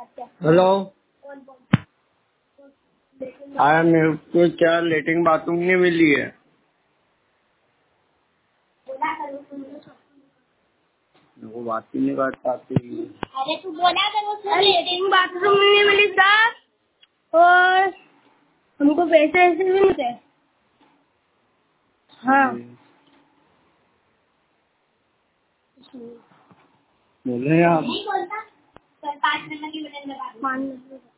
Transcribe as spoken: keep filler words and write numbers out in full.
Hello. आया मेरे को क्या लेटरिन बाथरूम नहीं मिली है? वो बात ही नहीं कर पाती। अरे तू बोला करो लेटरिन बाथरूम नहीं मिली सर, और हमको पैसे ऐसे भी मिलते। हाँ बोले आप नहीं बोलता सर, पाँच नंबर की बटन दबा।